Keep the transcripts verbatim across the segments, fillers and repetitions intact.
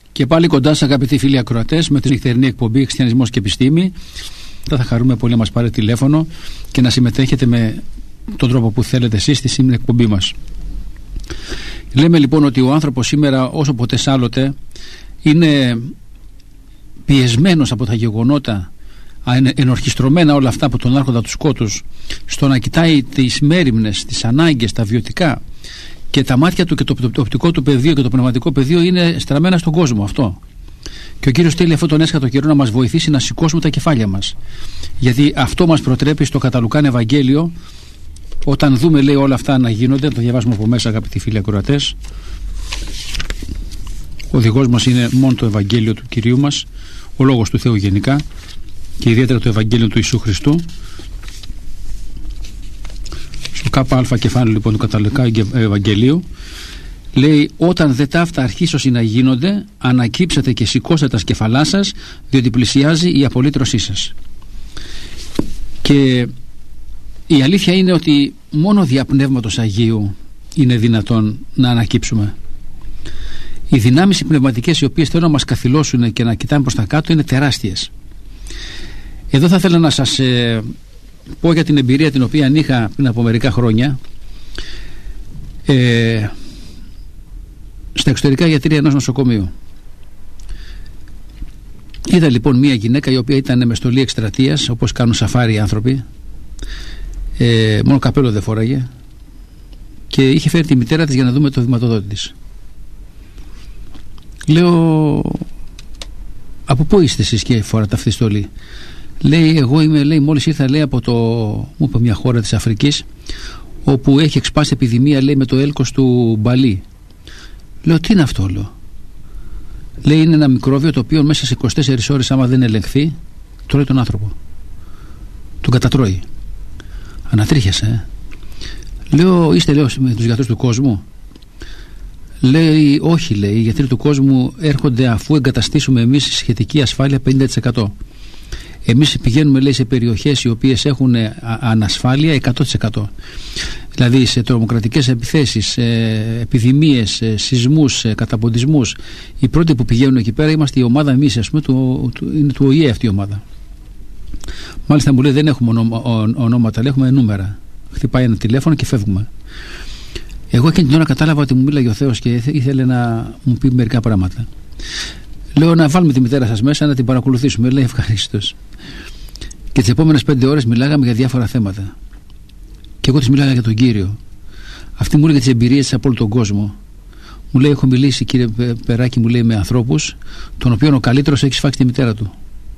Και πάλι κοντά σας, αγαπητοί φίλοι ακροατές, με την νυχτερινή εκπομπή Χριστιανισμός και Επιστήμη. Θα χαρούμε πολύ να μας πάρετε τηλέφωνο και να συμμετέχετε με τον τρόπο που θέλετε εσείς στη σήμερα εκπομπή μας. Λέμε λοιπόν ότι ο άνθρωπος σήμερα, όσο ποτέ σ' άλλοτε, είναι πιεσμένος από τα γεγονότα, ενορχιστρωμένα όλα αυτά από τον άρχοντα του σκότους, στο να κοιτάει τις μέριμνες, τις ανάγκες, τα βιωτικά, και τα μάτια του και το, το, το οπτικό του πεδίο και το πνευματικό πεδίο είναι στραμμένα στον κόσμο αυτό. Και ο Κύριος θέλει αυτόν τον έσχατο καιρό να μας βοηθήσει να σηκώσουμε τα κεφάλια μας. Γιατί αυτό μας προτρέπει στο κατά Λουκάν Ευαγγέλιο, όταν δούμε, λέει, όλα αυτά να γίνονται. Να το διαβάσουμε από μέσα, αγαπητοί φίλοι ακροατές. Ο οδηγός μας είναι μόνο το Ευαγγέλιο του Κυρίου μας, ο Λόγος του Θεού γενικά, και ιδιαίτερα το Ευαγγέλιο του Ιησού Χριστού. Στο ΚΑ κεφάλαιο λοιπόν του Καταλουκά Ευαγγελίου λέει: όταν δε ταύτα αρχίσωσι να γίνονται, ανακύψατε και σηκώσατε τα σκεφαλά σας, διότι πλησιάζει η απολύτρωσή σας. Και η αλήθεια είναι ότι μόνο δια Πνεύματος Αγίου είναι δυνατόν να ανακύψουμε. Οι δυνάμεις οι πνευματικές οι οποίες θέλουν να μας καθυλώσουν και να κοιτάμε προς τα κάτω είναι τεράστιες. Εδώ θα ήθελα να σας ε, πω για την εμπειρία την οποία είχα πριν από μερικά χρόνια ε, στα εξωτερικά ιατρεία ενός νοσοκομείου. Είδα λοιπόν μια γυναίκα η οποία ήταν με στολή εκστρατείας, όπως κάνουν σαφάρι οι άνθρωποι, ε, μόνο καπέλο δεν φόραγε, και είχε φέρει τη μητέρα της για να δούμε το βηματοδότη της. Λέω: από πού είστε εσείς και φοράτε αυτή τη στολή? Λέει: εγώ είμαι, λέει, μόλις ήρθα, λέει, από το, μου είπε, μια χώρα της Αφρικής όπου έχει εξπάσει επιδημία, λέει, με το έλκος του Μπαλί. Λέω: τι είναι αυτό? Λέω. Λέει: είναι ένα μικρόβιο το οποίο μέσα σε είκοσι τέσσερις ώρες, άμα δεν ελεγχθεί, τρώει τον άνθρωπο, τον κατατρώει. Ανατρίχιασε. ε. Λέω: είστε, λέω, με τους γιατρούς του κόσμου? Λέει: όχι, λέει, οι γιατροί του κόσμου έρχονται αφού εγκαταστήσουμε εμείς σχετική ασφάλεια πενήντα τοις εκατό. Εμείς πηγαίνουμε, λέει, σε περιοχές οι οποίες έχουν ανασφάλεια εκατό τοις εκατό. Δηλαδή σε τρομοκρατικές επιθέσεις, σε επιδημίες, σε σεισμούς, σε καταποντισμούς. Οι πρώτοι που πηγαίνουν εκεί πέρα είμαστε η ομάδα εμείς, ας πούμε, του, του, είναι του Ο Η Ε αυτή η ομάδα. Μάλιστα μου λέει: δεν έχουμε ονόμα, ονόματα, αλλά έχουμε νούμερα. Χτυπάει ένα τηλέφωνο και φεύγουμε. Εγώ εκείνη την ώρα κατάλαβα ότι μου μίλαγε ο Θεός και ήθελε να μου πει μερικά πράγματα. Λέω: να βάλουμε τη μητέρα σας μέσα να την παρακολουθήσουμε. Λέει: ευχαρίστως. Και τις επόμενες πέντε ώρες μιλάγαμε για διάφορα θέματα. Και εγώ της μιλάγα για τον Κύριο. Αυτή μου έλεγε τις εμπειρίες της από όλο τον κόσμο. Μου λέει: έχω μιλήσει, κύριε Περάκη, μου λέει, με ανθρώπους, τον οποίον ο καλύτερος έχει σφάξει τη μητέρα του.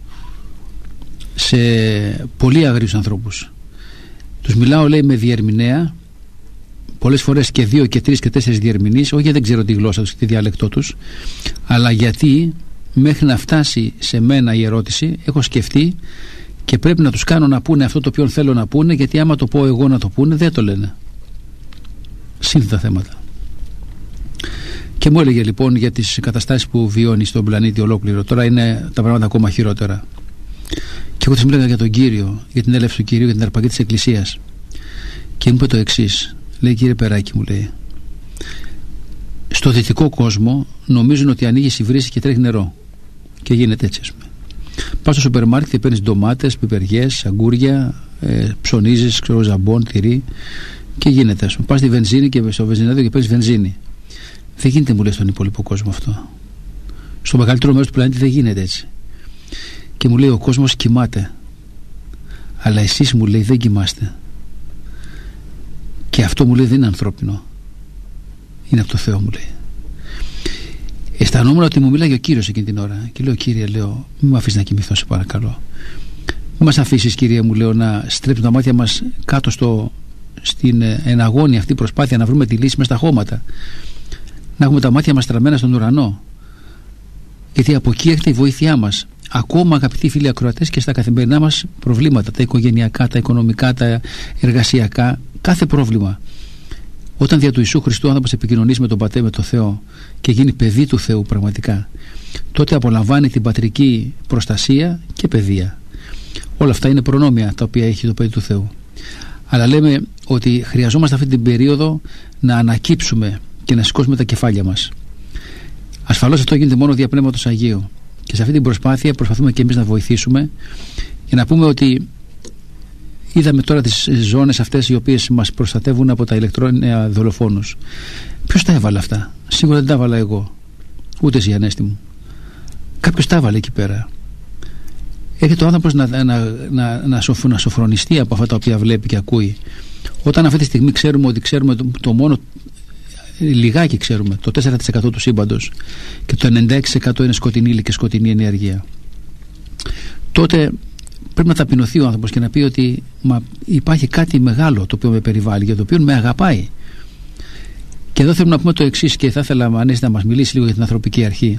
Σε πολύ αγρίους ανθρώπους. Τους μιλάω, λέει, με διερμηνέα. Πολλές φορές και δύο και τρεις και τέσσερις διερμηνείς, όχι γιατί δεν ξέρω τη γλώσσα τους και τη διάλεκτό τους, αλλά γιατί μέχρι να φτάσει σε μένα η ερώτηση έχω σκεφτεί και πρέπει να τους κάνω να πούνε αυτό το οποίο θέλω να πούνε, γιατί άμα το πω εγώ να το πούνε δεν το λένε. Σύνθετα θέματα. Και μου έλεγε λοιπόν για τις καταστάσεις που βιώνει στον πλανήτη ολόκληρο. Τώρα είναι τα πράγματα ακόμα χειρότερα. Και εγώ της μιλάγα για τον Κύριο, για την έλευση του Κυρίου, για την αρπαγή της Εκκλησίας. Και μου είπε το εξής. Λέει: κύριε Περάκη, μου λέει, στο δυτικό κόσμο νομίζουν ότι ανοίγεις η βρύση και τρέχει νερό. Και γίνεται έτσι, ας πούμε. Πας στο σούπερ μάρκετ και παίρνεις ντομάτες, πιπεριές, αγκούρια, ε, ψωνίζεις, ξέρω, ζαμπόν, τυρί, και γίνεται, ας πούμε. Πας στη βενζίνη και στο βενζινάδιο και παίρνεις βενζίνη. Δεν γίνεται, μου λέει, στον υπόλοιπο κόσμο αυτό. Στο μεγαλύτερο μέρος του πλανήτη δεν γίνεται έτσι. Και μου λέει: ο κόσμος κοιμάται. Αλλά εσείς, μου λέει, δεν κοιμάστε. Και αυτό, μου λέει, δεν είναι ανθρώπινο. Είναι από το Θεό, μου λέει. Αισθανόμουν ότι μου μίλαγε ο Κύριος εκείνη την ώρα. Και λέω: Κύριε, λέω, μην με αφήσεις να κοιμηθώ, σε παρακαλώ. Μην μας αφήσεις, Κύριε μου, λέω, να στρέψουμε τα μάτια μας κάτω στο, στην εναγώνια αυτή προσπάθεια να βρούμε τη λύση μες στα χώματα. Να έχουμε τα μάτια μας στραμμένα στον ουρανό. Γιατί από εκεί έρχεται η βοήθειά μας. Ακόμα, αγαπητοί φίλοι ακροατές, και στα καθημερινά μας προβλήματα, τα οικογενειακά, τα οικονομικά, τα εργασιακά, κάθε πρόβλημα. Όταν δια του Ιησού Χριστού ο άνθρωπος επικοινωνήσει με τον Πατέρα, με τον Θεό, και γίνει παιδί του Θεού πραγματικά, τότε απολαμβάνει την πατρική προστασία και παιδεία. Όλα αυτά είναι προνόμια τα οποία έχει το παιδί του Θεού. Αλλά λέμε ότι χρειαζόμαστε αυτή την περίοδο να ανακύψουμε και να σηκώσουμε τα κεφάλια μας. Ασφαλώς αυτό γίνεται μόνο δια Πνεύματος Αγίου. Και σε αυτή την προσπάθεια προσπαθούμε και εμείς να βοηθήσουμε και να πούμε ότι είδαμε τώρα τις ζώνες αυτές οι οποίες μας προστατεύουν από τα ηλεκτρόνια δολοφόνους. Ποιος τα έβαλε αυτά? Σίγουρα δεν τα έβαλα εγώ, ούτε εσύ Ανέστη μου. Κάποιος τα έβαλε εκεί πέρα. Έρχεται ο άνθρωπος να, να, να, να, σοφ, να σοφρονιστεί από αυτά τα οποία βλέπει και ακούει. Όταν αυτή τη στιγμή ξέρουμε ότι ξέρουμε το, το μόνο λιγάκι ξέρουμε, το τέσσερα τοις εκατό του σύμπαντος, και το ενενήντα έξι τοις εκατό είναι σκοτεινή ύλη και σκοτεινή ενέργεια, τότε πρέπει να ταπεινωθεί ο άνθρωπος και να πει ότι μα, υπάρχει κάτι μεγάλο το οποίο με περιβάλλει και το οποίο με αγαπάει. Και εδώ θέλουμε να πούμε το εξής, και θα ήθελα Ανέστη να μας μιλήσει λίγο για την ανθρωπική αρχή.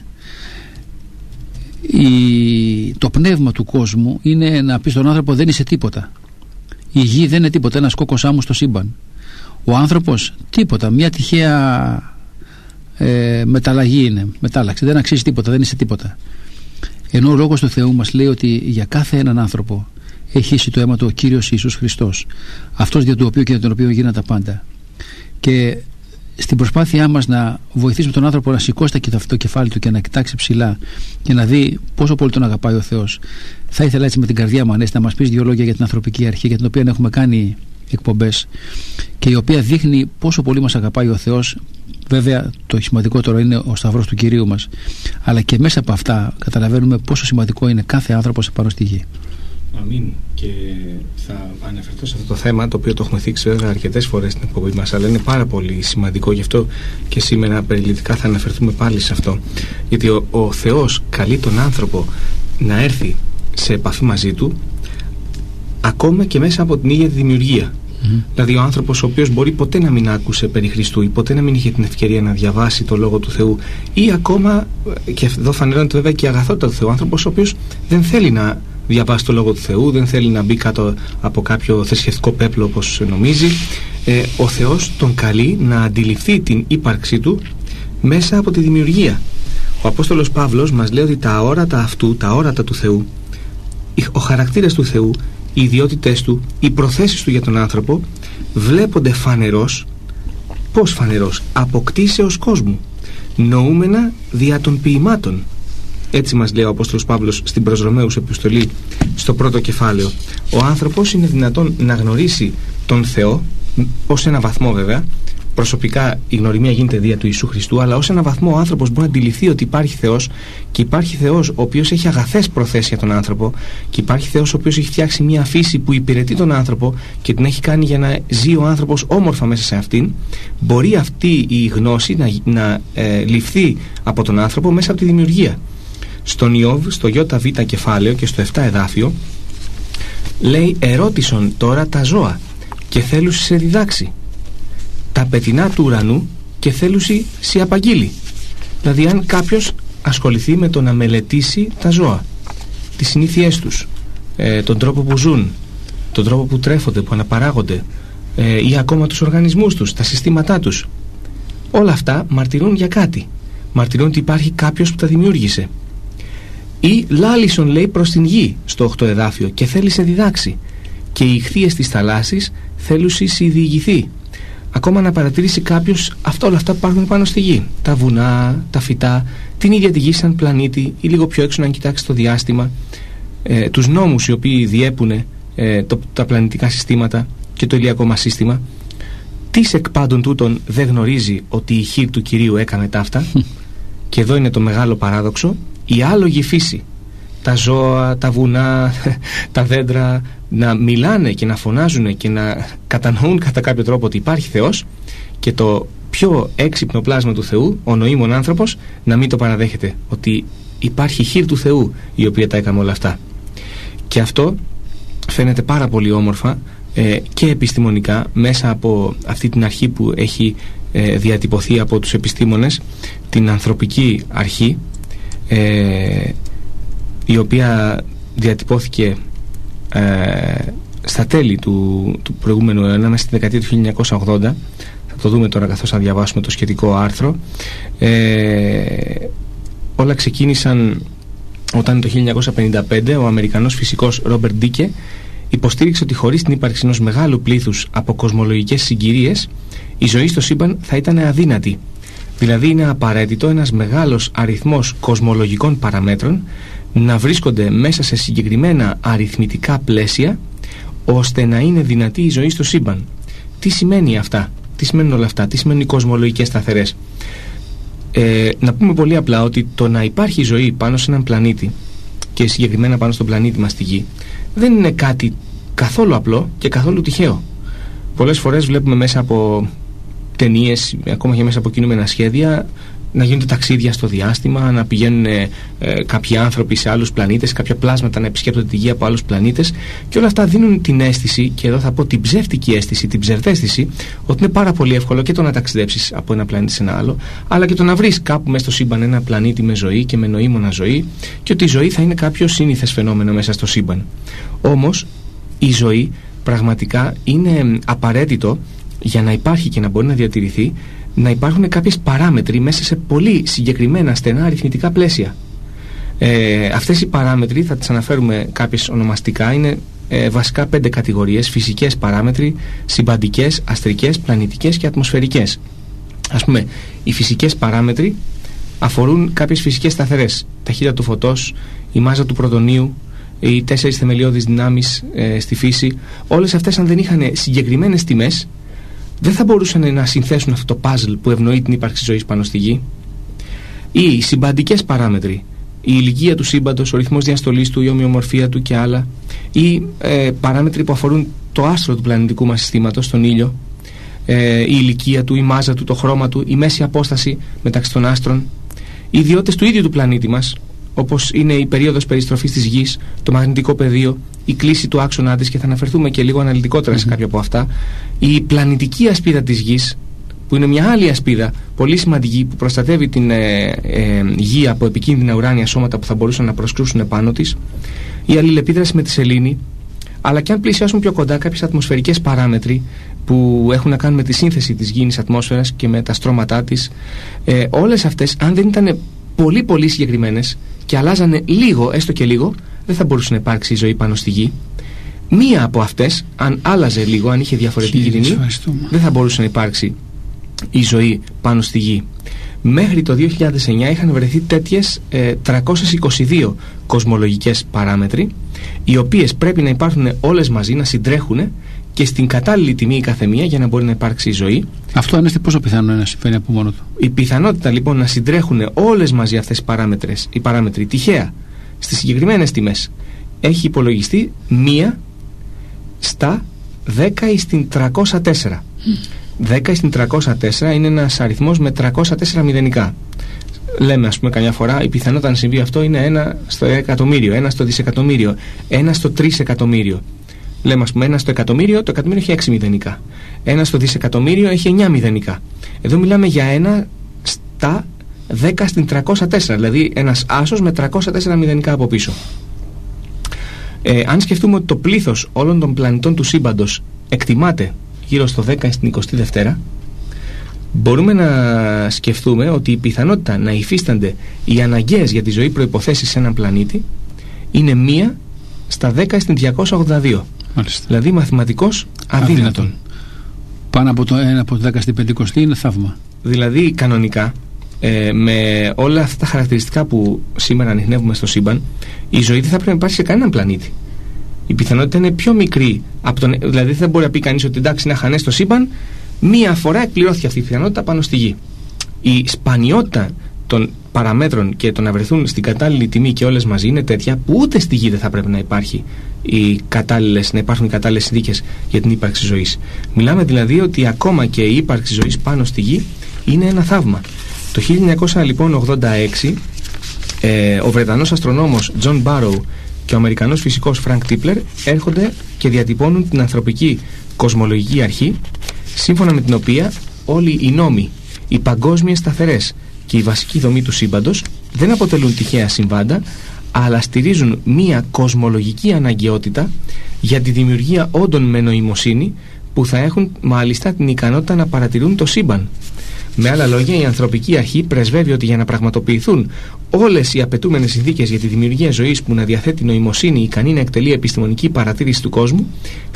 Η, το πνεύμα του κόσμου είναι να πει στον άνθρωπο δεν είσαι τίποτα. Η γη δεν είναι τίποτα, ένας κόκκος άμμος στο σύμπαν. Ο άνθρωπος τίποτα, μια τυχαία ε, μεταλλαγή είναι, μετάλλαξη, δεν αξίζει τίποτα, δεν είσαι τίποτα. Ενώ ο Λόγος του Θεού μας λέει ότι για κάθε έναν άνθρωπο έχει ίσει το αίμα του ο Κύριος Ιησούς Χριστός, αυτός για τον οποίο και για τον οποίο γίνανε τα πάντα. Και στην προσπάθειά μας να βοηθήσουμε τον άνθρωπο να σηκώσει το κεφάλι του και να κοιτάξει ψηλά και να δει πόσο πολύ τον αγαπάει ο Θεός, θα ήθελα έτσι με την καρδιά μου Ανέστη να μας πεις δύο λόγια για την ανθρωπική αρχή, για την οποία έχουμε κάνει εκπομπές και η οποία δείχνει πόσο πολύ μας αγαπάει ο Θεός. Βέβαια το σημαντικότερο είναι ο Σταυρός του Κυρίου μας, αλλά και μέσα από αυτά καταλαβαίνουμε πόσο σημαντικό είναι κάθε άνθρωπος επάνω στη γη. Αμήν. Και θα αναφερθώ σε αυτό το θέμα, το οποίο το έχουμε θίξει βέβαια αρκετές φορές στην εκπομπή μας, αλλά είναι πάρα πολύ σημαντικό, γι' αυτό και σήμερα περιληπτικά θα αναφερθούμε πάλι σε αυτό. Γιατί ο, ο Θεός καλεί τον άνθρωπο να έρθει σε επαφή μαζί του ακόμα και μέσα από την ίδια τη δημιουργία. Mm-hmm. Δηλαδή ο άνθρωπος ο οποίος μπορεί ποτέ να μην άκουσε περί Χριστού ή ποτέ να μην είχε την ευκαιρία να διαβάσει το Λόγο του Θεού, ή ακόμα, και εδώ φανερώνεται βέβαια και η αγαθότητα του Θεού, ο άνθρωπος ο οποίος δεν θέλει να διαβάσει το Λόγο του Θεού, δεν θέλει να μπει κάτω από κάποιο θρησκευτικό πέπλο όπως νομίζει, ε, ο Θεός τον καλεί να αντιληφθεί την ύπαρξή του μέσα από τη δημιουργία. Ο Απόστολος Παύλος μας λέει ότι τα αόρατα αυτού, τα όρατα του Θεού, ο χαρακτήρας του Θεού, οι ιδιότητες του, οι προθέσεις του για τον άνθρωπο βλέπονται φανερός. Πώς φανερός? Αποκτήσεως κόσμου, νοούμενα δια των ποιημάτων. Έτσι μας λέει ο Απόστολος Παύλος στην προς Ρωμαίους επιστολή στο πρώτο κεφάλαιο. Ο άνθρωπος είναι δυνατόν να γνωρίσει τον Θεό ως ένα βαθμό, βέβαια προσωπικά η γνωριμία γίνεται δια του Ιησού Χριστού, αλλά ως ένα βαθμό ο άνθρωπος μπορεί να αντιληφθεί ότι υπάρχει Θεός, και υπάρχει Θεός ο οποίος έχει αγαθές προθέσεις για τον άνθρωπο, και υπάρχει Θεός ο οποίος έχει φτιάξει μια φύση που υπηρετεί τον άνθρωπο και την έχει κάνει για να ζει ο άνθρωπος όμορφα μέσα σε αυτήν. Μπορεί αυτή η γνώση να, να ε, ληφθεί από τον άνθρωπο μέσα από τη δημιουργία. Στον Ιώβ, στο ΙΒ κεφάλαιο και στο επτά εδάφιο, λέει: ερώτησον τώρα τα ζώα και θέλουσι σε διδάξει, τα πετεινά του ουρανού και θέλουσι σε απαγγείλει. Δηλαδή, αν κάποιος ασχοληθεί με το να μελετήσει τα ζώα, τις συνήθειές τους, ε, τον τρόπο που ζουν, τον τρόπο που τρέφονται, που αναπαράγονται, ε, ή ακόμα τους οργανισμούς τους, τα συστήματά τους, όλα αυτά μαρτυρούν για κάτι. Μαρτυρούν ότι υπάρχει κάποιος που τα δημιούργησε. Ή λάλησον, λέει, προς την γη, στο οκτώ εδάφιο, και θέλει σε διδάξει, και οι ηχθείες της θαλάσσης θέλουσι σε διηγηθεί. Ακόμα να παρατηρήσει κάποιος αυτά, όλα αυτά που υπάρχουν πάνω στη γη, τα βουνά, τα φυτά, την ίδια τη γη σαν πλανήτη, ή λίγο πιο έξω να κοιτάξει το διάστημα, ε, τους νόμους οι οποίοι διέπουν ε, το, τα πλανητικά συστήματα και το ηλιακό μας σύστημα. Τις εκ πάντων τούτων δεν γνωρίζει ότι η χείρ του Κυρίου έκανε ταύτα. Και εδώ είναι το μεγάλο παράδοξο: η άλογη φύση, τα ζώα, τα βουνά, τα δέντρα, να μιλάνε και να φωνάζουν και να κατανοούν κατά κάποιο τρόπο ότι υπάρχει Θεός, και το πιο έξυπνο πλάσμα του Θεού, ο νοήμων άνθρωπος, να μην το παραδέχεται, ότι υπάρχει χείρ του Θεού η οποία τα έκανε όλα αυτά. Και αυτό φαίνεται πάρα πολύ όμορφα ε, και επιστημονικά μέσα από αυτή την αρχή που έχει ε, διατυπωθεί από τους επιστήμονες, την ανθρωπική αρχή, ε, η οποία διατυπώθηκε ε, στα τέλη του, του προηγούμενου αιώνα, μέσα στη δεκαετία του χίλια εννιακόσια ογδόντα. Θα το δούμε τώρα καθώς θα διαβάσουμε το σχετικό άρθρο. ε, όλα ξεκίνησαν όταν το χίλια εννιακόσια πενήντα πέντε ο Αμερικανός φυσικός Ρόμπερτ Ντίκε υποστήριξε ότι χωρίς την ύπαρξη ενός μεγάλου πλήθους από κοσμολογικές συγκυρίες, η ζωή στο σύμπαν θα ήταν αδύνατη. Δηλαδή είναι απαραίτητο ένας μεγάλος αριθμός κοσμολογικών παραμέτρων να βρίσκονται μέσα σε συγκεκριμένα αριθμητικά πλαίσια, ώστε να είναι δυνατή η ζωή στο σύμπαν. Τι σημαίνει αυτά, τι σημαίνουν όλα αυτά, τι σημαίνουν οι κοσμολογικές σταθερές? Ε, να πούμε πολύ απλά ότι το να υπάρχει ζωή πάνω σε έναν πλανήτη, και συγκεκριμένα πάνω στον πλανήτη μας τη Γη, δεν είναι κάτι καθόλου απλό και καθόλου τυχαίο. Πολλές φορές βλέπουμε μέσα από ταινίες, ακόμα και μέσα από κινούμενα σχέδια, να γίνονται ταξίδια στο διάστημα, να πηγαίνουν ε, κάποιοι άνθρωποι σε άλλους πλανήτες, κάποια πλάσματα να επισκέπτονται τη Γη από άλλους πλανήτες, και όλα αυτά δίνουν την αίσθηση, και εδώ θα πω την ψεύτικη αίσθηση, την ψευδαίσθηση, ότι είναι πάρα πολύ εύκολο και το να ταξιδέψεις από ένα πλανήτη σε ένα άλλο, αλλά και το να βρεις κάπου μέσα στο σύμπαν ένα πλανήτη με ζωή και με νοήμωνα ζωή, και ότι η ζωή θα είναι κάποιο σύνηθες φαινόμενο μέσα στο σύμπαν. Όμως η ζωή πραγματικά είναι απαραίτητο, για να υπάρχει και να μπορεί να διατηρηθεί, να υπάρχουν κάποιες παράμετροι μέσα σε πολύ συγκεκριμένα στενά αριθμητικά πλαίσια. Ε, αυτές οι παράμετροι, θα τις αναφέρουμε κάποιες ονομαστικά, είναι ε, βασικά πέντε κατηγορίες: φυσικές παράμετροι, συμπαντικές, αστρικές, πλανητικές και ατμοσφαιρικές. Ας πούμε, οι φυσικές παράμετροι αφορούν κάποιες φυσικές σταθερές: ταχύτητα του φωτός, η μάζα του πρωτονίου, οι τέσσερις θεμελιώδεις δυνάμεις ε, στη φύση. Όλες αυτές, αν δεν είχαν συγκεκριμένες τιμές, δεν θα μπορούσαν να συνθέσουν αυτό το puzzle που ευνοεί την ύπαρξη ζωής πάνω στη Γη. Ή συμπαντικές παράμετροι: η ηλικία του σύμπαντος, ο ρυθμός διαστολής του, η ομοιομορφία του και άλλα. Ή ε, παράμετροι που αφορούν το άστρο του πλανητικού μας συστήματος, τον ήλιο, ε, η ηλικία του, η μάζα του, το χρώμα του, η μέση απόσταση μεταξύ των άστρων. Οι ιδιότητες του ίδιου του πλανήτη μας, όπως είναι η περίοδος περιστροφής της Γης, το μαγνητικό πεδίο, η κλίση του άξονά της, και θα αναφερθούμε και λίγο αναλυτικότερα σε κάποια από αυτά. Η πλανητική ασπίδα της Γης, που είναι μια άλλη ασπίδα πολύ σημαντική, που προστατεύει την ε, ε, Γη από επικίνδυνα ουράνια σώματα που θα μπορούσαν να προσκρούσουν επάνω της. Η αλληλεπίδραση με τη σελήνη. Αλλά και αν πλησιάσουν πιο κοντά, κάποιες ατμοσφαιρικές παράμετροι που έχουν να κάνουν με τη σύνθεση της γήινης ατμόσφαιρας και με τα στρώματά της. Ε, όλες αυτές, αν δεν ήταν πολύ πολύ συγκεκριμένες και αλλάζανε λίγο, έστω και λίγο, δεν θα μπορούσε να υπάρξει η ζωή πάνω στη Γη. Μία από αυτές, αν άλλαζε λίγο, αν είχε διαφορετική δομή, δεν θα μπορούσε να υπάρξει η ζωή πάνω στη Γη. Μέχρι το δύο χιλιάδες εννιά είχαν βρεθεί τέτοιες ε, τριακόσιες είκοσι δύο κοσμολογικές παράμετροι, οι οποίες πρέπει να υπάρχουν όλες μαζί, να συντρέχουν και στην κατάλληλη τιμή η καθεμία για να μπορεί να υπάρξει η ζωή. Αυτό αν είστε πόσο πιθανό είναι να συμβαίνει από μόνο του? Η πιθανότητα λοιπόν να συντρέχουν όλες μαζί αυτές οι παράμετρες, οι παράμετροι τυχαία στις συγκεκριμένες τιμές, έχει υπολογιστεί μία στα δέκα στην τριακόσια τέσσερα. δέκα στην τριακόσια τέσσερα είναι ένας αριθμός με τριακόσια τέσσερα μηδενικά. Λέμε, ας πούμε, καμιά φορά η πιθανότητα να συμβεί αυτό είναι ένα στο εκατομμύριο, ένα στο δισεκατομμύριο, ένα στο τρισεκατομμύριο. Λέμε, ας πούμε, ένα στο εκατομμύριο, το εκατομμύριο έχει έξι μηδενικά. Ένα στο δισεκατομμύριο έχει εννιά μηδενικά. Εδώ μιλάμε για ένα στα δέκα στην τριακόσια τέσσερα, δηλαδή ένας άσος με τριακόσια τέσσερα μηδενικά από πίσω. Ε, αν σκεφτούμε ότι το πλήθος όλων των πλανητών του σύμπαντος εκτιμάται γύρω στο δέκα στην εικοστή δεύτερη, μπορούμε να σκεφτούμε ότι η πιθανότητα να υφίστανται οι αναγκαίες για τη ζωή προϋποθέσεις σε έναν πλανήτη είναι μία στα δέκα στην διακόσια ογδόντα δύο. Μάλιστα. Δηλαδή μαθηματικώς αδύνατον. αδύνατον. Πάνω από το ένα από το δέκα στην πεντηκοστή είναι θαύμα. Δηλαδή κανονικά, ε, με όλα αυτά τα χαρακτηριστικά που σήμερα ανιχνεύουμε στο σύμπαν, η ζωή δεν θα πρέπει να υπάρχει σε κανέναν πλανήτη. Η πιθανότητα είναι πιο μικρή από τον, δηλαδή δεν θα μπορεί να πει κανείς ότι εντάξει, είναι αχανές στο σύμπαν, μία φορά εκπληρώθηκε αυτή η πιθανότητα πάνω στη Γη. Η σπανιότητα των παραμέτρων και το να βρεθούν στην κατάλληλη τιμή και όλες μαζί είναι τέτοια που ούτε στη Γη δεν θα πρέπει να υπάρχει οι κατάλληλες, να υπάρχουν οι κατάλληλες συνθήκες για την ύπαρξη ζωής. Μιλάμε δηλαδή ότι ακόμα και η ύπαρξη ζωής πάνω στη Γη είναι ένα θαύμα. Το χίλια εννιακόσια ογδόντα έξι ε, ο Βρετανός αστρονόμος John Barrow και ο Αμερικανός φυσικός Frank Tipler έρχονται και διατυπώνουν την ανθρωπική κοσμολογική αρχή, σύμφωνα με την οποία όλοι οι νόμοι, οι παγκόσμιες σταθερές και η βασική δομή του σύμπαντος δεν αποτελούν τυχαία συμβάντα, αλλά στηρίζουν μία κοσμολογική αναγκαιότητα για τη δημιουργία όντων με νοημοσύνη που θα έχουν μάλιστα την ικανότητα να παρατηρούν το σύμπαν. Με άλλα λόγια, η ανθρωπική αρχή πρεσβεύει ότι για να πραγματοποιηθούν όλες οι απαιτούμενες συνθήκες για τη δημιουργία ζωής που να διαθέτει νοημοσύνη ικανή να εκτελεί επιστημονική παρατήρηση του κόσμου,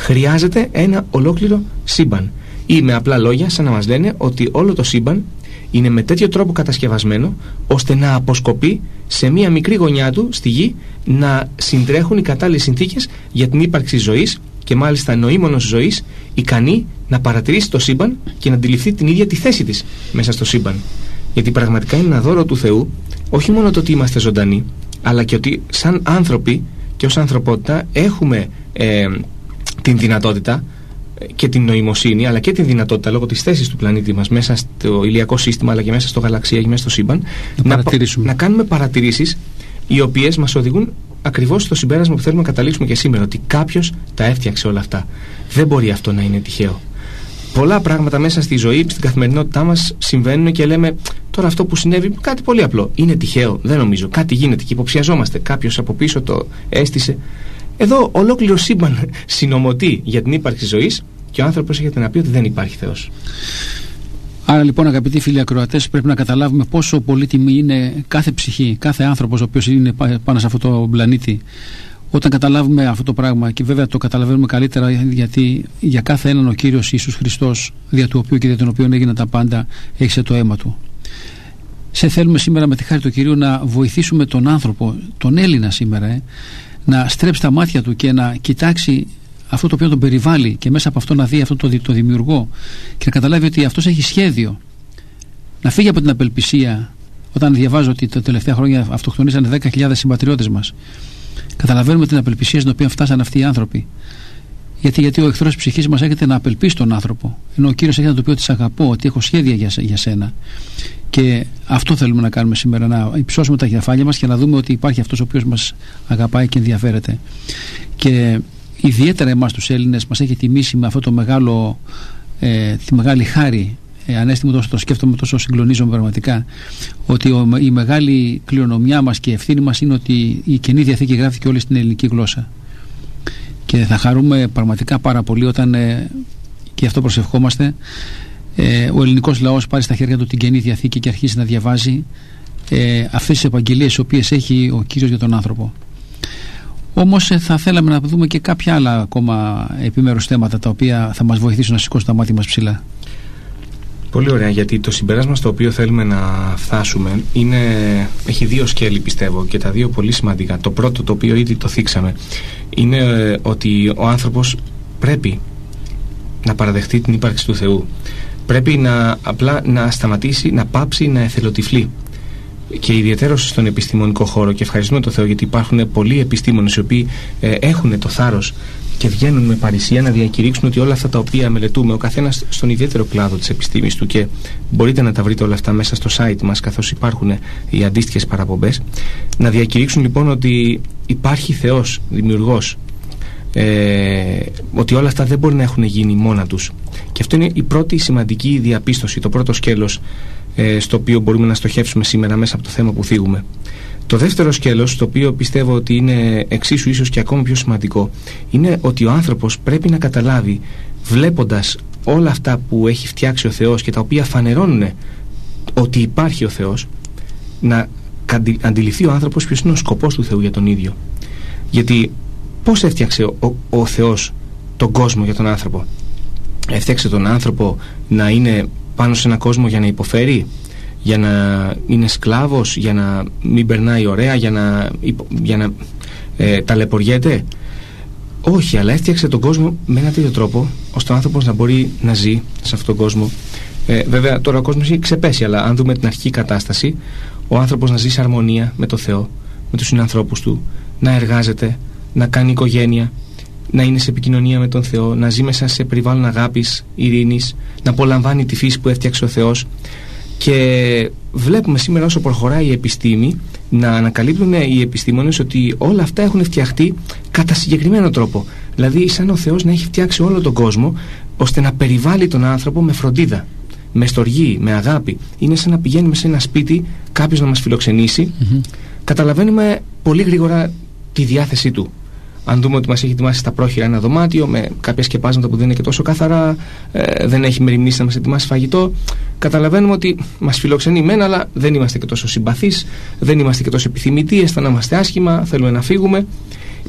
χρειάζεται ένα ολόκληρο σύμπαν. Ή με απλά λόγια, σαν να μας λένε ότι όλο το σύμπαν είναι με τέτοιο τρόπο κατασκευασμένο ώστε να αποσκοπεί σε μία μικρή γωνιά του στη γη να συντρέχουν οι κατάλληλες συνθήκες για την ύπαρξη ζωής, και μάλιστα νοήμονος ζωής, ικανή να παρατηρήσει το σύμπαν και να αντιληφθεί την ίδια τη θέση της μέσα στο σύμπαν. Γιατί πραγματικά είναι ένα δώρο του Θεού, όχι μόνο το ότι είμαστε ζωντανοί, αλλά και ότι σαν άνθρωποι και ως ανθρωπότητα έχουμε ε, την δυνατότητα και την νοημοσύνη, αλλά και την δυνατότητα λόγω της θέσης του πλανήτη μας μέσα στο ηλιακό σύστημα, αλλά και μέσα στο γαλαξία και μέσα στο σύμπαν, να, να, να κάνουμε παρατηρήσεις οι οποίες μας οδηγούν ακριβώς στο συμπέρασμα που θέλουμε να καταλήξουμε και σήμερα, ότι κάποιος τα έφτιαξε όλα αυτά. Δεν μπορεί αυτό να είναι τυχαίο. Πολλά πράγματα μέσα στη ζωή, στην καθημερινότητά μας συμβαίνουν και λέμε τώρα αυτό που συνέβη, κάτι πολύ απλό. Είναι τυχαίο? Δεν νομίζω. Κάτι γίνεται και υποψιαζόμαστε. Κάποιος από πίσω το έστησε. Εδώ ολόκληρο σύμπαν συνομωτεί για την ύπαρξη ζωής και ο άνθρωπος έχετε να πει ότι δεν υπάρχει Θεός. Άρα λοιπόν, αγαπητοί φίλοι ακροατές, πρέπει να καταλάβουμε πόσο πολύτιμη είναι κάθε ψυχή, κάθε άνθρωπος ο οποίος είναι πάνω σε αυτό το πλανήτη. Όταν καταλάβουμε αυτό το πράγμα, και βέβαια το καταλαβαίνουμε καλύτερα γιατί για κάθε έναν ο Κύριος Ιησούς Χριστός, δια του οποίου και δια τον οποίον έγιναν τα πάντα, έχισε το αίμα του. Σε θέλουμε σήμερα με τη χάρη του Κυρίου να βοηθήσουμε τον άνθρωπο, τον Έλληνα σήμερα, ε, να στρέψει τα μάτια του και να κοιτάξει αυτό το οποίο τον περιβάλλει και μέσα από αυτό να δει αυτό το, το δημιουργό και να καταλάβει ότι αυτός έχει σχέδιο. Να φύγει από την απελπισία. Όταν διαβάζω ότι τα τελευταία χρόνια αυτοκτονήσανε δέκα χιλιάδες συμπατριώτες μας, καταλαβαίνουμε την απελπισία στην οποία φτάσαν αυτοί οι άνθρωποι. Γιατί, γιατί ο εχθρός της ψυχής μας έρχεται να απελπίσει τον άνθρωπο, ενώ ο Κύριος έχει να του πει ότι σε αγαπώ, ότι έχω σχέδια για, για σένα. Και αυτό θέλουμε να κάνουμε σήμερα, να υψώσουμε τα κεφάλια μας και να δούμε ότι υπάρχει αυτός ο οποίος μας αγαπάει και ενδιαφέρεται. Και ιδιαίτερα εμάς τους Έλληνες μας έχει τιμήσει με αυτό το μεγάλο, ε, τη μεγάλη χάρη, ε, ανέστημο τόσο το σκέφτομαι, τόσο συγκλονίζομαι πραγματικά, ότι ο, η μεγάλη κληρονομιά μας και η ευθύνη μας είναι ότι η Καινή Διαθήκη γράφτηκε όλη στην ελληνική γλώσσα. Και θα χαρούμε πραγματικά πάρα πολύ όταν, ε, και αυτό προσευχόμαστε, ε, ο ελληνικός λαός πάρει στα χέρια του την Καινή Διαθήκη και αρχίσει να διαβάζει ε, αυτές τις επαγγελίες τις οποίες έχει ο Κύριος για τον άνθρωπο. Όμως ε, θα θέλαμε να δούμε και κάποια άλλα ακόμα επιμέρους θέματα τα οποία θα μας βοηθήσουν να σηκώσουν τα μάτια μας ψηλά. Πολύ ωραία, γιατί το συμπέρασμα στο οποίο θέλουμε να φτάσουμε είναι, έχει δύο σκέλη πιστεύω και τα δύο πολύ σημαντικά. Το πρώτο, το οποίο ήδη το θίξαμε, είναι ε, ότι ο άνθρωπος πρέπει να παραδεχτεί την ύπαρξη του Θεού. Πρέπει να απλά να σταματήσει, να πάψει να εθελοτυφλεί. Και ιδιαίτερως στον επιστημονικό χώρο, και ευχαριστούμε τον Θεό γιατί υπάρχουν πολλοί επιστήμονες οι οποίοι ε, έχουν το θάρρος και βγαίνουν με παρησία να διακηρύξουν ότι όλα αυτά τα οποία μελετούμε, ο καθένας στον ιδιαίτερο κλάδο της επιστήμης του, και μπορείτε να τα βρείτε όλα αυτά μέσα στο site μας καθώς υπάρχουν οι αντίστοιχες παραπομπές, να διακηρύξουν λοιπόν ότι υπάρχει Θεός, δημιουργός, ε, ότι όλα αυτά δεν μπορεί να έχουν γίνει μόνα τους. Και αυτό είναι η πρώτη σημαντική διαπίστωση, το πρώτο σκέλος ε, στο οποίο μπορούμε να στοχεύσουμε σήμερα μέσα από το θέμα που θίγουμε. Το δεύτερο σκέλος, το οποίο πιστεύω ότι είναι εξίσου ίσως και ακόμα πιο σημαντικό, είναι ότι ο άνθρωπος πρέπει να καταλάβει, βλέποντας όλα αυτά που έχει φτιάξει ο Θεός και τα οποία φανερώνουν ότι υπάρχει ο Θεός, να αντιληφθεί ο άνθρωπος ποιος είναι ο σκοπός του Θεού για τον ίδιο. Γιατί πώς έφτιαξε ο, ο, ο Θεός τον κόσμο για τον άνθρωπο? Έφτιαξε τον άνθρωπο να είναι πάνω σε έναν κόσμο για να υποφέρει, για να είναι σκλάβος, για να μην περνάει ωραία, για να, για να ε, ταλαιπωριέται? Όχι, αλλά έφτιαξε τον κόσμο με έναν τέτοιο τρόπο ώστε ο άνθρωπος να μπορεί να ζει σε αυτόν τον κόσμο. Ε, βέβαια τώρα ο κόσμος έχει ξεπέσει, αλλά αν δούμε την αρχική κατάσταση, ο άνθρωπος να ζει σε αρμονία με τον Θεό, με τους συνανθρώπους του, να εργάζεται, να κάνει οικογένεια, να είναι σε επικοινωνία με τον Θεό, να ζει μέσα σε περιβάλλον αγάπης, ειρήνης, να απολαμβάνει τη φύση που έφτιαξε ο Θεός. Και βλέπουμε σήμερα όσο προχωράει η επιστήμη να ανακαλύπτουν οι επιστήμονες ότι όλα αυτά έχουν φτιαχτεί κατά συγκεκριμένο τρόπο. Δηλαδή σαν ο Θεός να έχει φτιάξει όλο τον κόσμο ώστε να περιβάλλει τον άνθρωπο με φροντίδα, με στοργή, με αγάπη. Είναι σαν να πηγαίνουμε σε ένα σπίτι κάποιος να μας φιλοξενήσει. Mm-hmm. Καταλαβαίνουμε πολύ γρήγορα τη διάθεσή του. Αν δούμε ότι μας έχει ετοιμάσει στα πρόχειρα ένα δωμάτιο με κάποια σκεπάσματα που δεν είναι και τόσο καθαρά, ε, δεν έχει μεριμνήσει να μας ετοιμάσει φαγητό, καταλαβαίνουμε ότι μας φιλοξενεί μεν, αλλά δεν είμαστε και τόσο συμπαθείς, δεν είμαστε και τόσο επιθυμητοί, αισθανόμαστε άσχημα, θέλουμε να φύγουμε.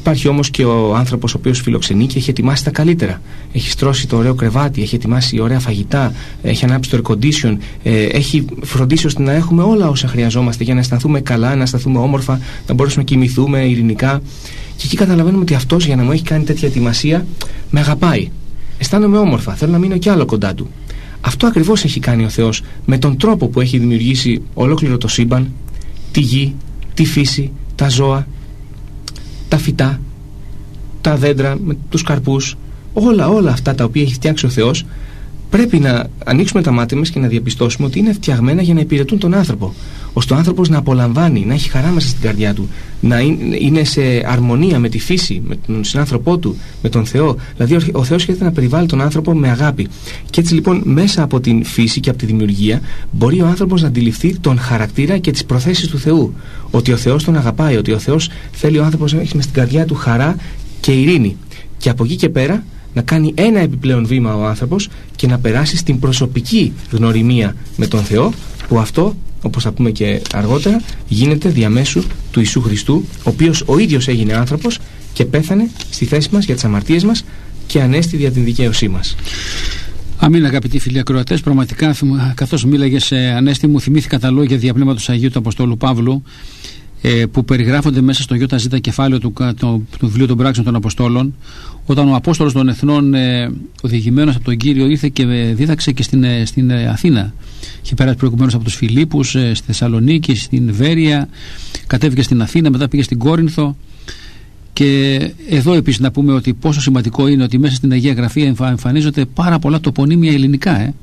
Υπάρχει όμως και ο άνθρωπος ο οποίος φιλοξενεί και έχει ετοιμάσει τα καλύτερα. Έχει στρώσει το ωραίο κρεβάτι, έχει ετοιμάσει ωραία φαγητά, έχει ανάψει το air condition, ε, έχει φροντίσει ώστε να έχουμε όλα όσα χρειαζόμαστε για να αισθανθούμε καλά, να αισθανθούμε όμορφα, να μπορέσουμε να κοιμηθούμε ειρηνικά. Και εκεί καταλαβαίνουμε ότι αυτός, για να μου έχει κάνει τέτοια ετοιμασία, με αγαπάει. Αισθάνομαι όμορφα, θέλω να μείνω κι άλλο κοντά του. Αυτό ακριβώς έχει κάνει ο Θεός με τον τρόπο που έχει δημιουργήσει ολόκληρο το σύμπαν, τη γη, τη φύση, τα ζώα, τα φυτά, τα δέντρα, με τους καρπούς, όλα, όλα αυτά τα οποία έχει φτιάξει ο Θεός. Πρέπει να ανοίξουμε τα μάτια μας και να διαπιστώσουμε ότι είναι φτιαγμένα για να υπηρετούν τον άνθρωπο, ώστε ο άνθρωπος να απολαμβάνει, να έχει χαρά μέσα στην καρδιά του, να είναι σε αρμονία με τη φύση, με τον συνάνθρωπό του, με τον Θεό. Δηλαδή ο Θεός έρχεται να περιβάλλει τον άνθρωπο με αγάπη. Και έτσι λοιπόν μέσα από την φύση και από τη δημιουργία μπορεί ο άνθρωπος να αντιληφθεί τον χαρακτήρα και τις προθέσεις του Θεού. Ότι ο Θεός τον αγαπάει, ότι ο Θεός θέλει ο άνθρωπος να έχει μες στην καρδιά του χαρά και ειρήνη. Και από εκεί και πέρα να κάνει ένα επιπλέον βήμα ο άνθρωπος και να περάσει στην προσωπική γνωριμία με τον Θεό, που αυτό, όπως θα πούμε και αργότερα, γίνεται διαμέσου του Ιησού Χριστού, ο οποίος ο ίδιος έγινε άνθρωπος και πέθανε στη θέση μας για τις αμαρτίες μας και ανέστη δια την δικαίωσή μας. Αμήν, αγαπητοί φίλοι ακροατές, πραγματικά καθώς μίλαγες Ανέστη, μου θυμήθηκα τα λόγια διαπνεύματος Αγίου του Αποστόλου Παύλου, ε, που περιγράφονται μέσα στο ΙΖ κεφάλαιο του, το, του βιβλίου των πράξεων των Αποστόλων, όταν ο Απόστολος των Εθνών, ε, οδηγημένος από τον Κύριο, ήρθε και δίδαξε και στην, ε, στην ε, Αθήνα. Είχε περάσει προηγουμένως από τους Φιλίππους, ε, στη Θεσσαλονίκη, στην Βέρεια, κατέβηκε στην Αθήνα, μετά πήγε στην Κόρινθο. Και εδώ επίσης να πούμε ότι πόσο σημαντικό είναι ότι μέσα στην Αγία Γραφή εμφανίζονται πάρα πολλά τοπονύμια ελληνικά. Ε.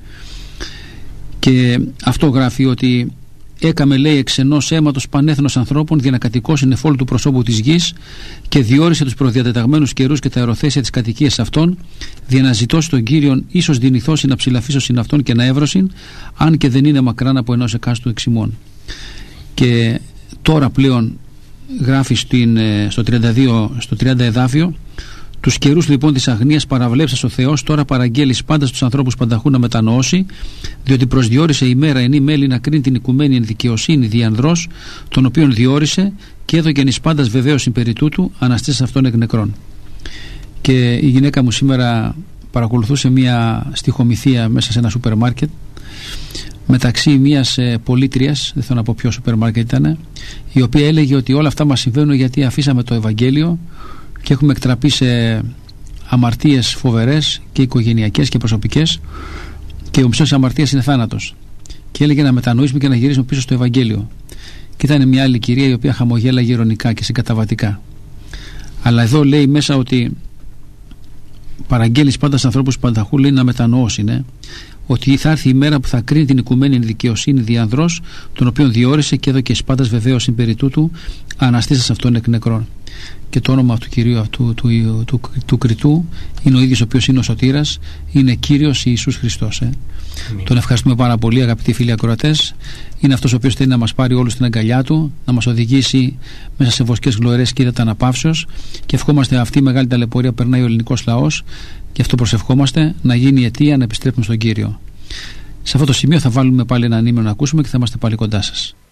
Και αυτό γράφει ότι έκαμε, λέει, εξ ενός αίματος πανέθνος ανθρώπων για να κατοικώσει νεφόλου του προσώπου της γης και διόρισε τους προδιατεταγμένους καιρούς και τα αεροθέσια της κατοικίας αυτών, για να ζητώσει τον Κύριον ίσως δυνηθώσει να ψηλαφίσωσιν αυτόν και να εύρωσιν, αν και δεν είναι μακράν από ενός εκάστου εξημών. Και τώρα πλέον γράφει στην, στο, τριάντα δύο, στο τριάντα εδάφιο, τους καιρούς λοιπόν της αγνίας παραβλέψας ο Θεός τώρα παραγγέλει πάντα στους ανθρώπους πανταχού να μετανοώσει, διότι προσδιορίσε η μέρα ενή μέλη να κρίνει την οικουμένη εν δικαιοσύνη διανδρός, τον οποίον διόρισε και έδωκεν εις πάντας βεβαίως περί τούτου αναστήσεις αυτών εκ νεκρών. Και η γυναίκα μου σήμερα παρακολουθούσε μια στιχομυθία μέσα σε ένα σούπερ μάρκετ, μεταξύ μιας ε, πολίτριας, δεν θέλω να πω ποιο σούπερ μάρκετ ήταν, η οποία έλεγε ότι όλα αυτά μας συμβαίνουν γιατί αφήσαμε το Ευαγγέλιο και έχουμε εκτραπεί σε αμαρτίες φοβερές και οικογενειακές και προσωπικές, και ο μισός αμαρτίας είναι θάνατος. Και έλεγε να μετανοήσουμε και να γυρίσουμε πίσω στο Ευαγγέλιο. Και ήταν μια άλλη κυρία η οποία χαμογέλαγε ειρωνικά και συγκαταβατικά. Αλλά εδώ λέει μέσα ότι παραγγέλεις πάντα στους ανθρώπους πανταχού, λέει, να μετανοώσουν, ότι θα έρθει η μέρα που θα κρίνει την οικουμένη δικαιοσύνη διανδρός, τον οποίον διόρισε και έδωκε εις πάντας βεβαίως περί τούτου αναστήσας αυτόν εκ νεκρών. Και το όνομα του Κυρίου αυτού του, του, του, του Κριτού είναι ο ίδιος ο οποίος είναι ο Σωτήρας, είναι Κύριος Ιησούς Χριστός. Ε. Τον ευχαριστούμε πάρα πολύ, αγαπητοί φίλοι ακροατές. Είναι αυτός ο οποίος θέλει να μας πάρει όλους στην αγκαλιά του, να μας οδηγήσει μέσα σε βοσκές γλωερές και ύδατα αναπαύσεως, και ευχόμαστε αυτή η μεγάλη ταλαιπωρία που περνάει ο ελληνικός λαός, και αυτό προσευχόμαστε να γίνει η αιτία να επιστρέψουμε στον Κύριο. Σε αυτό το σημείο θα βάλουμε πάλι ένα ανήμερο να ακούσουμε και θα είμαστε πάλι κοντά σας.